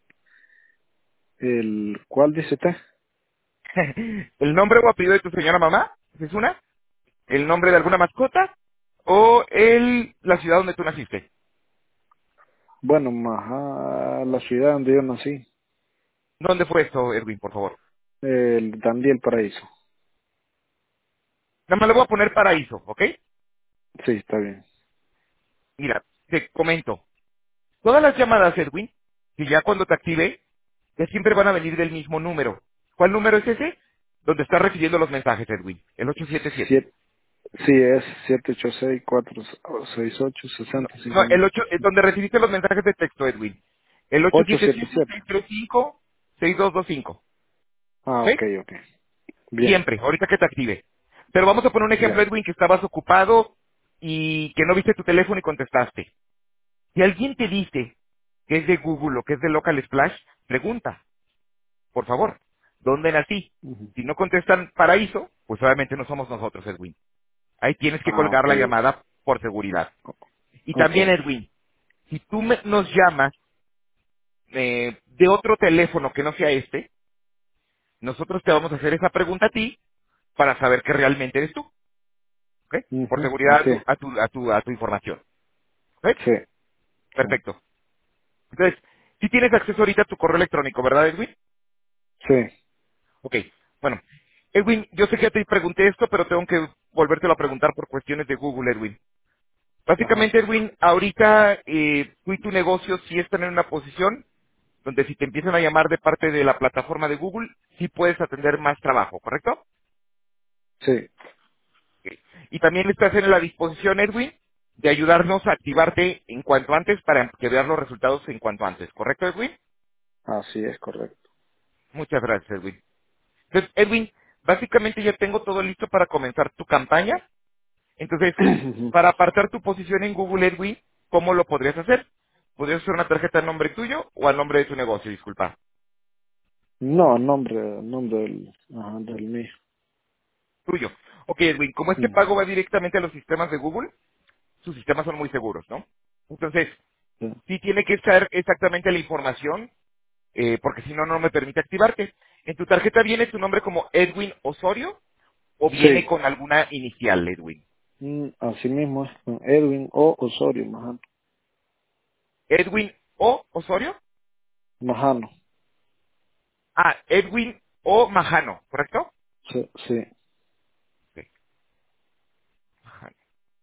¿El cuál dice usted? ¿El nombre o apellido de tu señora mamá? ¿Esa es una? ¿El nombre de alguna mascota? ¿O el, la ciudad donde tú naciste? Bueno, más a la ciudad donde yo nací. ¿Dónde fue esto, Edwin, por favor? El Dandiel Paraíso. Nada más le voy a poner paraíso, ¿ok? Sí, está bien. Mira, te comento. Todas las llamadas, Edwin, que ya cuando te active, ya siempre van a venir del mismo número. ¿Cuál número es ese? Donde estás recibiendo los mensajes, Edwin. El ocho siete siete. Siete, sí, es siete ocho seis cuatro seis ocho seis No, cero no, cinco el nueve. ocho, eh, donde recibiste los mensajes de texto, Edwin. El ocho ocho siete siete siete siete. seis tres cinco seis dos dos cinco. Ah, ¿Ok? ok, ok. Bien. Siempre, ahorita que te active. Pero vamos a poner un ejemplo, Ya. Edwin, que estabas ocupado y que no viste tu teléfono y contestaste. Si alguien te dice que es de Google o que es de Local Splash, pregunta, por favor, ¿dónde nací? Ujú. Si no contestan paraíso, pues obviamente no somos nosotros, Edwin. Ahí tienes que Ah, colgar ok, la ok. llamada por seguridad. Y Ok. también, Edwin, si tú me- nos llamas eh, de otro teléfono que no sea este, nosotros te vamos a hacer esa pregunta a ti para saber que realmente eres tú. ¿Ok? Por Ujú. seguridad a Así tu, es. a tu, a tu, a tu información. ¿Ok? Sí, sí, Perfecto. Entonces, si tienes acceso ahorita a tu correo electrónico, ¿verdad, Edwin? sí. Ok. Bueno, Edwin, yo sé que ya te pregunté esto, pero tengo que volvértelo a preguntar por cuestiones de Google, Edwin. Ajá. Básicamente, Edwin, ahorita eh, tú y tu negocio sí están en una posición donde si te empiezan a llamar de parte de la plataforma de Google, sí puedes atender más trabajo, ¿correcto? Sí. Ok. Y también estás en la disposición, Edwin, de ayudarnos a activarte en cuanto antes para que veas los resultados en cuanto antes. ¿Correcto, Edwin? Así es, correcto. Muchas gracias, Edwin. Entonces, Edwin, básicamente ya tengo todo listo para comenzar tu campaña. Entonces, Ujú. para apartar tu posición en Google, Edwin, ¿cómo lo podrías hacer? ¿Podrías hacer una tarjeta a nombre tuyo o a nombre de tu negocio? Disculpa. No, nombre, nombre del, ajá, del mío. Tuyo. Ok, Edwin, como este pago Ujú. va directamente a los sistemas de Google, sus sistemas son muy seguros, ¿no? Entonces, Sí, sí tiene que estar exactamente la información, eh, porque si no, no me permite activarte. ¿En tu tarjeta viene tu nombre como Edwin Osorio o viene sí. con alguna inicial, Edwin? Mm, así mismo es, con Edwin o Osorio, Majano. ¿Edwin O Osorio? Majano, Ah, Edwin O Majano, ¿correcto? sí, sí, Ok, Majano.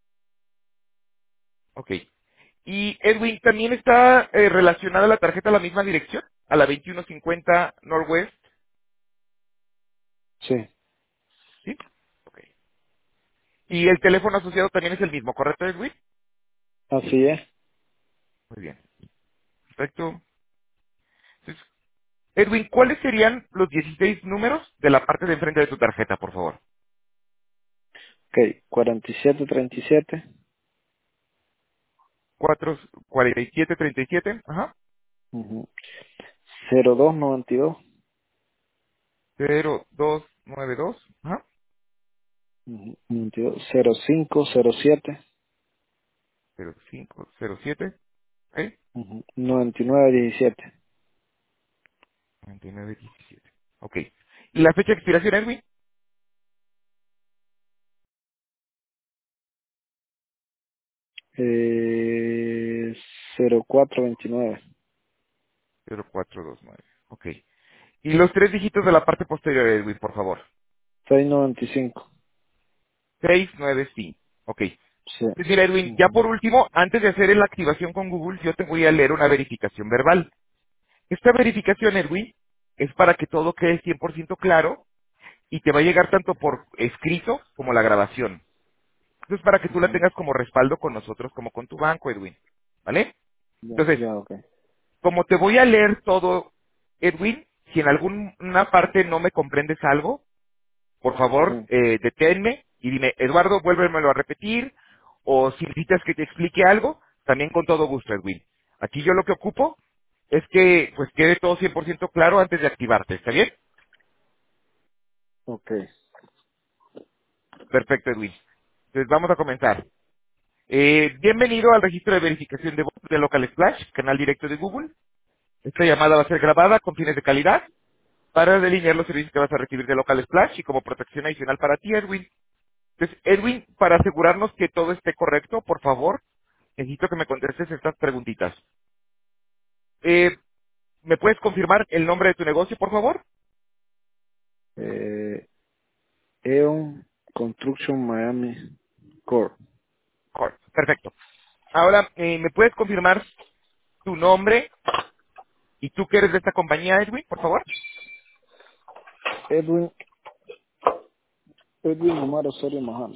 Ok. Y Edwin, ¿también está eh, relacionada la tarjeta a la misma dirección? A la veintiuno cincuenta Northwest, sí, ¿sí? Ok. Y el teléfono asociado también es el mismo, ¿correcto, Edwin? así es. Muy bien. Perfecto. Entonces, Edwin, ¿cuáles serían los dieciséis números de la parte de enfrente de tu tarjeta, por favor? Ok, cuarenta y siete treinta y siete, Cuatro, cuarenta y siete, treinta y siete, ajá. ujú, cero dos noventa y dos, Cero dos nueve dos, ajá. ujú, noventa y dos, cero cinco cero siete, Cero cinco, cero siete, ok. ujú, noventa y nueve diecisiete, noventa y nueve diecisiete. Ok. ¿Y la fecha de expiración, Edwin? eh, cero cuatro veintinueve, Cero cuatro dos nueve. Ok. Y los tres dígitos de la parte posterior, Edwin, por favor. seis noventa y cinco, Seis nueve cinco. Ok. sí, Pues mira, Edwin, ya ujú, por último, antes de hacer la activación con Google, yo te voy a leer una verificación verbal. Esta verificación, Edwin, es para que todo quede cien por ciento claro y te va a llegar tanto por escrito como la grabación. Entonces, para que tú la ujú, tengas como respaldo con nosotros, como con tu banco, Edwin. ¿Vale? ya, Entonces, ya, ok, como te voy a leer todo, Edwin, si en alguna parte no me comprendes algo, por favor, sí, eh, deténme y dime, Eduardo, vuélvemelo a repetir, o si necesitas que te explique algo, también con todo gusto, Edwin. Aquí yo lo que ocupo es que pues quede todo cien por ciento claro antes de activarte, ¿está bien? ok, Perfecto, Edwin. Entonces vamos a comenzar. Eh, bienvenido al registro de verificación de voz de Local Splash, canal directo de Google. Esta llamada va a ser grabada con fines de calidad para delinear los servicios que vas a recibir de Local Splash y como protección adicional para ti, Edwin. Entonces, Edwin, para asegurarnos que todo esté correcto, por favor, necesito que me contestes estas preguntitas. Eh, ¿Me puedes confirmar el nombre de tu negocio, por favor? eh, Eon Construction Miami Core, Correcto. Perfecto. Ahora, eh, ¿me puedes confirmar tu nombre y tú que eres de esta compañía, Edwin, por favor? Edwin, Edwin Omar Osorio Majano,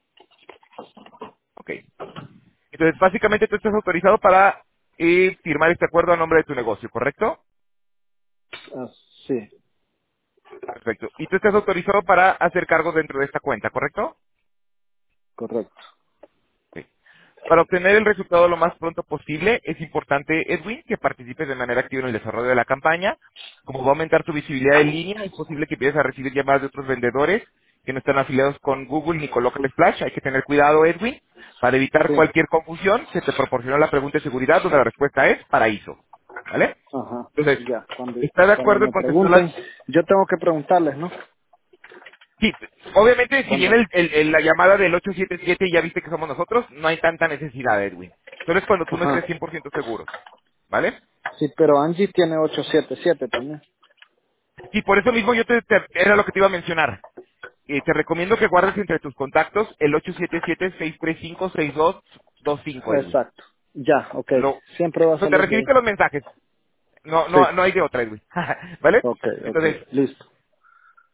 Ok. Entonces, básicamente tú estás autorizado para eh, firmar este acuerdo a nombre de tu negocio, ¿correcto? ah, sí, Perfecto. Y tú estás autorizado para hacer cargos dentro de esta cuenta, ¿correcto? correcto, Sí. Para obtener el resultado lo más pronto posible, es importante, Edwin, que participes de manera activa en el desarrollo de la campaña. Como va a aumentar tu visibilidad en línea, es posible que empieces a recibir llamadas de otros vendedores que no están afiliados con Google ni con Local Splash. Hay que tener cuidado, Edwin. Para evitar sí, cualquier confusión, se te proporcionó la pregunta de seguridad donde la respuesta es paraíso. ¿Vale? ajá, Entonces, ya, cuando, ¿está de cuando acuerdo en me contestar las... pregunten, yo tengo que preguntarles, ¿no? Sí, obviamente si viene Cuando, el- el- el- la llamada del ocho siete siete y ya viste que somos nosotros, no hay tanta necesidad, Edwin. Solo es cuando tú no estés ajá, cien por ciento seguro, ¿vale? sí, pero Angie tiene ocho siete siete también, Y por eso mismo yo te, te- era lo que te iba a mencionar. Eh, te recomiendo que guardes entre tus contactos el ocho siete siete, seis tres cinco, seis dos dos cinco, Edwin. exacto, ya, ok, Lo, siempre va a te salir de ahí, recibiste los mensajes. No, sí, no, no hay de otra, Edwin. ¿Vale? ok, ok, Entonces, listo,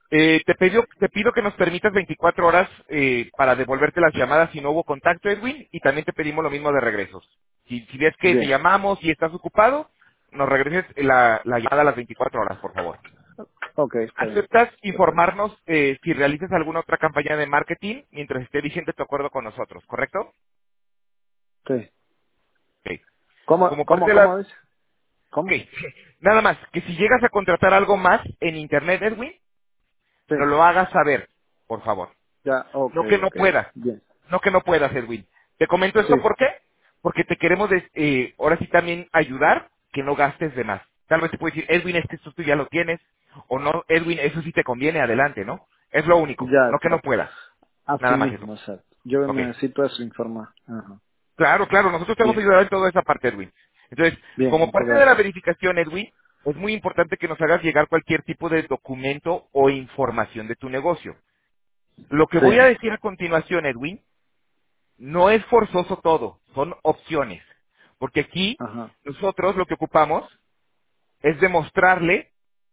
Eh, te, pido, te pido que nos permitas veinticuatro horas eh, para devolverte las llamadas si no hubo contacto, Edwin, y también te pedimos lo mismo de regresos. Si, si ves que te Bien. llamamos y estás ocupado, nos regreses la, la llamada a las veinticuatro horas, por favor. Ok, está bien. ¿Aceptas Perfecto. informarnos eh, si realizas alguna otra campaña de marketing mientras esté vigente tu acuerdo con nosotros, correcto? Sí. Ok. ¿Cómo, Como parte cómo, de la... cómo dice? Ok. ¿Cómo? Nada más, que si llegas a contratar algo más en Internet, Edwin, Sí. nos lo hagas saber, por favor. Ya, ok, No que no ok. puedas. Bien. No que no puedas, Edwin. Te comento Sí. esto, ¿por qué? Porque te queremos, des- eh, ahora sí también ayudar que no gastes de más. Tal vez te puede decir, Edwin, es que esto tú ya lo tienes. O no, Edwin, eso sí te conviene, adelante, ¿no? Es lo único. Ya, No que no pero puedas. así Nada más eso. mismo, exacto. Yo Ok. necesito eso informar. Ajá. Claro, claro, nosotros te vamos a Bien. ayudar en toda esa parte, Edwin. Entonces, Bien, como muchas parte de la gracias. verificación, Edwin, es muy importante que nos hagas llegar cualquier tipo de documento o información de tu negocio. Lo que voy a Sí. decir a continuación, Edwin, no es forzoso todo, son opciones. Porque aquí Ajá. nosotros lo que ocupamos es demostrarle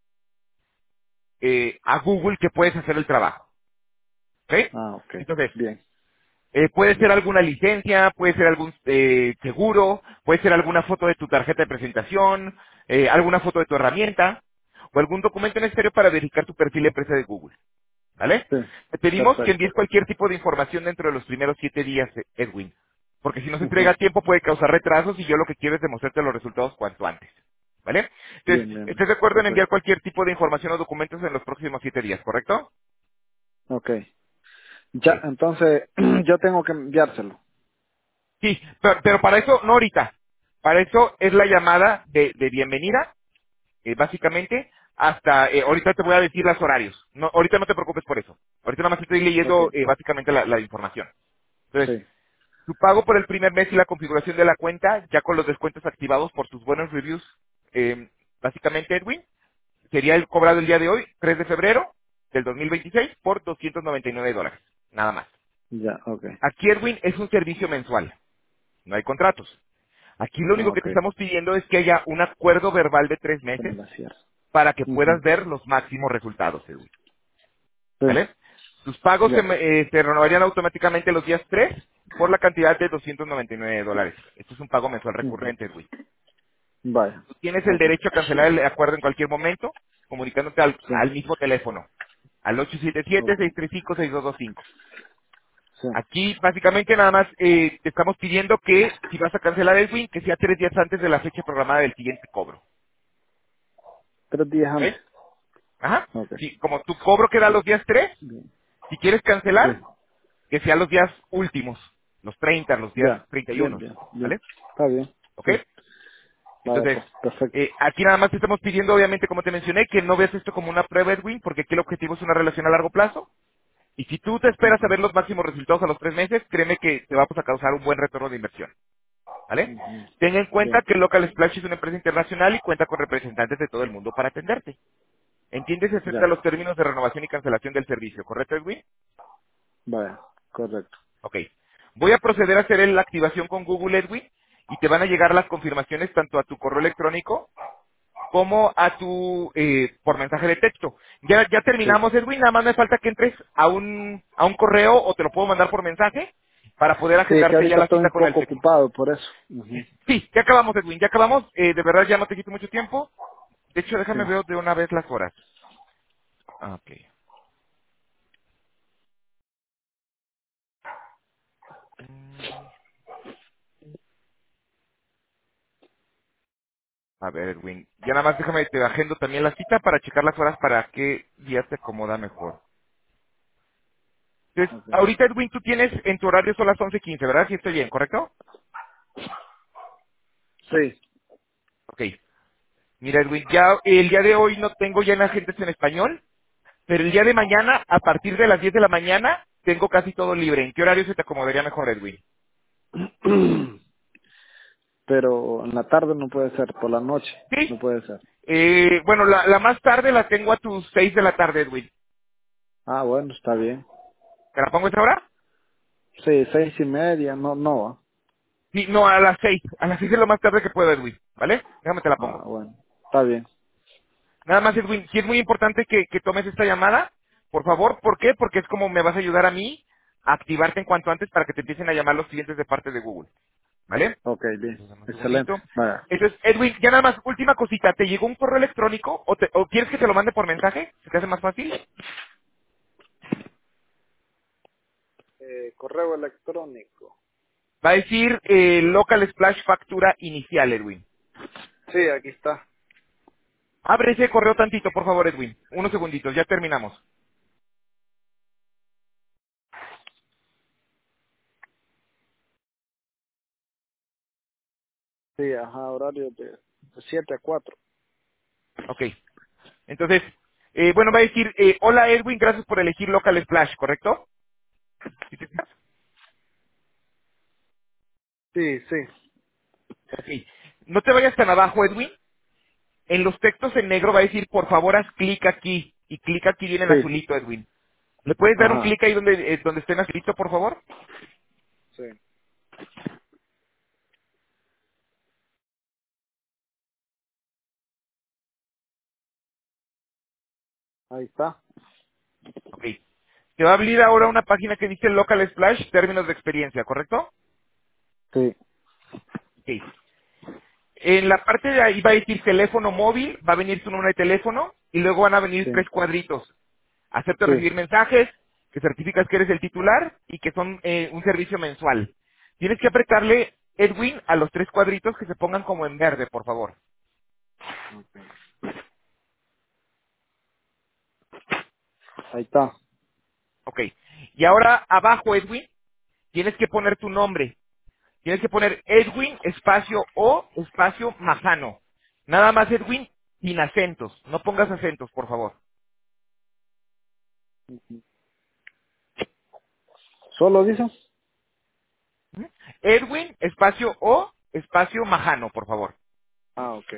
eh, a Google que puedes hacer el trabajo. ¿Ok? Ah, ok. Entonces, Bien. eh, puede ser alguna licencia, puede ser algún eh, seguro, puede ser alguna foto de tu tarjeta de presentación, eh, alguna foto de tu herramienta o algún documento necesario para verificar tu perfil de empresa de Google. ¿Vale? Sí. Te pedimos que Perfecto. envíes cualquier tipo de información dentro de los primeros siete días, eh, Edwin. Porque si no se entrega a Ujú. tiempo puede causar retrasos y yo lo que quiero es demostrarte los resultados cuanto antes. ¿Vale? Entonces, Bien, bien, bien. ¿estás de acuerdo en enviar Perfecto. cualquier tipo de información o documentos en los próximos siete días, correcto? Ok. Ok. Ya, entonces, yo tengo que enviárselo. Sí, pero, pero para eso, no ahorita. Para eso es la llamada de, de bienvenida, eh, básicamente, hasta, eh, ahorita te voy a decir los horarios. No, ahorita no te preocupes por eso. Ahorita nada más estoy Ok. leyendo eh, básicamente la la información. Entonces, Sí. tu pago por el primer mes y la configuración de la cuenta, ya con los descuentos activados por tus buenos reviews, eh, básicamente, Edwin, sería el cobrado el día de hoy, tres de febrero del dos mil veintiséis, por doscientos noventa y nueve dólares. Nada más. Ya, ok. Aquí, Edwin, es un servicio mensual. No hay contratos. Aquí lo Ah, único que ok. te estamos pidiendo es que haya un acuerdo verbal de tres Que me meses la cierre. para que puedas Ujú. ver los máximos resultados, Edwin. Sí. ¿Vale? Tus pagos se, Ya. me- eh, se renovarían automáticamente los días tres por la cantidad de doscientos noventa y nueve dólares. Esto es un pago mensual Ujú. recurrente, Edwin. Vaya. Tú tienes el Ok. derecho a cancelar el acuerdo en cualquier momento, comunicándote al, Sí. al mismo teléfono, al ocho siete siete, Ok. seis tres cinco, seis dos dos cinco. Sí. Aquí, básicamente, nada más eh, te estamos pidiendo que, si vas a cancelar el win, que sea tres días antes de la fecha programada del siguiente cobro. Tres días ¿Ok? antes. Ajá. Ok. Sí, como tu cobro queda los días tres, Bien. si quieres Sí. cancelar, que sea los días últimos, los treinta, los días Ya. treinta y Bien, uno, bien, bien. ¿vale? Está bien. ¿Ok? Sí. Vaya, Entonces, pues. Perfecto. eh, aquí nada más te estamos pidiendo, obviamente, como te mencioné, que no veas esto como una prueba, Edwin, porque aquí el objetivo es una relación a largo plazo. Y si tú te esperas a Ujú. ver los máximos resultados a los tres meses, créeme que te vamos a causar un buen retorno de inversión. ¿Vale? Ujú. Ten en cuenta Bien. que Local Splash es una empresa internacional y cuenta con representantes de todo el mundo para atenderte. ¿Entiendes y aceptas Ya. los términos de renovación y cancelación del servicio, correcto, Edwin? Vaya. Correcto. Ok. Voy a proceder a hacer la activación con Google, Edwin, y te van a llegar las confirmaciones tanto a tu correo electrónico como a tu, eh, por mensaje de texto. Ya, ya Sí. terminamos, Edwin, nada más me falta que entres a un, a un correo o te lo puedo mandar por mensaje para poder Sí, es que agendarte ya ahorita la estoy cita un con el poco técnico. ocupado por eso. Ujú. Sí, ya acabamos, Edwin, ya acabamos. Eh, de verdad ya no te quito mucho tiempo. De hecho, Sí. déjame ver de una vez las horas. Ah, ok. Mm, A ver, Edwin, ya nada más déjame, te agendo también la cita para checar las horas para qué día te acomoda mejor. Entonces, Ok. ahorita, Edwin, tú tienes en tu horario son las once quince, ¿verdad? Si estoy bien, ¿correcto? Sí. Ok. Mira, Edwin, ya el día de hoy no tengo ya en agentes en español, pero el día de mañana, a partir de las diez de la mañana, tengo casi todo libre. ¿En qué horario se te acomodaría mejor, Edwin? Pero en la tarde no puede ser, por la noche Sí. no puede ser. Eh, bueno, la, la más tarde la tengo a tus seis de la tarde, Edwin. Ah, bueno, está bien. ¿Te la pongo a esa hora? Sí, seis y media, no, no. ¿Ah? Sí, no, a las seis. A las seis es lo más tarde que puedo, Edwin. ¿Vale? Déjame te la Ah, pongo. bueno, está bien. Nada más, Edwin, sí es muy importante que, que tomes esta llamada, Por favor, ¿por qué? Porque es como me vas a ayudar a mí a activarte en cuanto antes para que te empiecen a llamar los clientes de parte de Google. ¿Vale? Ok, bien. Entonces, dame un Excelente. segundito. Vaya. Entonces, Edwin, ya nada más, última cosita. ¿Te llegó un correo electrónico o, te- o quieres que te lo mande por mensaje? ¿Se te hace más fácil? Eh, correo electrónico. Va a decir eh, Local Splash Factura Inicial, Edwin. Sí, aquí está. Abre ese correo tantito, por favor, Edwin. Unos segunditos, ya terminamos. Sí, ajá, horario de, de siete a cuatro. Ok. Entonces, eh, bueno, va a decir, eh, hola Edwin, gracias por elegir Local Splash, ¿correcto? ¿Sí te fijas? Sí, sí, Ok. No te vayas tan abajo, Edwin. En los textos en negro va a decir, por favor, haz clic aquí. Y clic aquí viene en sí, azulito, Edwin. ¿Le puedes dar un ajá, clic ahí donde, eh, donde esté en azulito, por favor? sí. Ahí está. Ok. Te va a abrir ahora una página que dice Local Splash, términos de experiencia, ¿correcto? Sí, Ok. En la parte de ahí va a decir teléfono móvil, va a venir su número de teléfono y luego van a venir sí, tres cuadritos. Acepto sí. recibir mensajes, que certificas que eres el titular y que son eh, un servicio mensual. Tienes que apretarle, Edwin, a los tres cuadritos que se pongan como en verde, por favor. Ahí está. Ok. Y ahora abajo, Edwin, tienes que poner tu nombre. Tienes que poner Edwin, espacio o, espacio Majano. Nada más Edwin, sin acentos. No pongas acentos, por favor. ¿Solo dices? ¿Mm? Edwin, espacio o, espacio Majano, por favor. Ah, ok.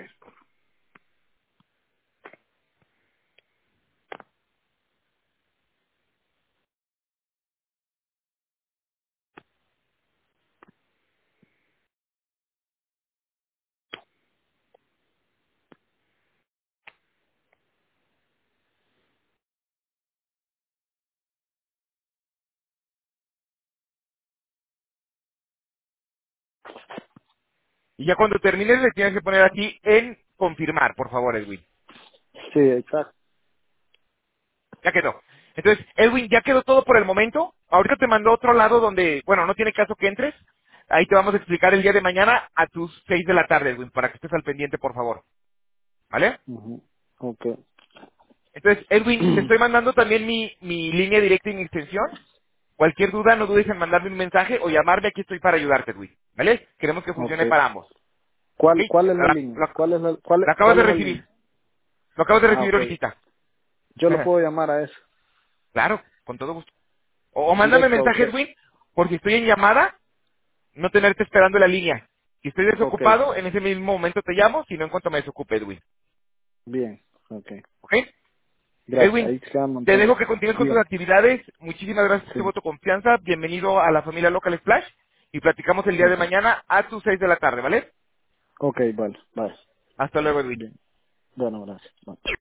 Y ya cuando termines le tienes que poner aquí en confirmar, por favor, Edwin. Sí, ahí está. Ya quedó. Entonces, Edwin, ya quedó todo por el momento. Ahorita te mandó a otro lado donde, bueno, no tiene caso que entres. Ahí te vamos a explicar el día de mañana a tus seis de la tarde, Edwin, para que estés al pendiente, por favor. ¿Vale? Ujú. Ok. Entonces, Edwin, te estoy mandando también mi, mi línea directa y mi extensión. Cualquier duda, no dudes en mandarme un mensaje o llamarme. Aquí estoy para ayudarte, Edwin. ¿Vale? Queremos que Ok. funcione para ambos. ¿Ok? ¿Cuál, cuál es la La- línea? la- ¿Cuál es la, cuál, Lo es- acabas cuál de es la recibir. línea? Lo acabas de Ah, recibir ok. ahorita. Yo lo puedo llamar a eso. Claro, con todo gusto. O, o mándame Directo a mensaje, usted. Edwin, por si estoy en llamada, no tenerte esperando en la línea. Si estoy Ok. desocupado, en ese mismo momento te llamo, si no en cuanto me desocupe, Edwin. Bien. Ok. ¿Ok? Gracias. Edwin, Ahí quedamos te entonces. dejo que continúes con tus Bien. actividades. Muchísimas gracias Sí. por tu confianza. Bienvenido a la familia Local Splash. Y platicamos el día de Ok. mañana a tus seis de la tarde, ¿vale? Ok, vale. Vale. Hasta luego, Edwin. Bien. Bueno, gracias. Vale.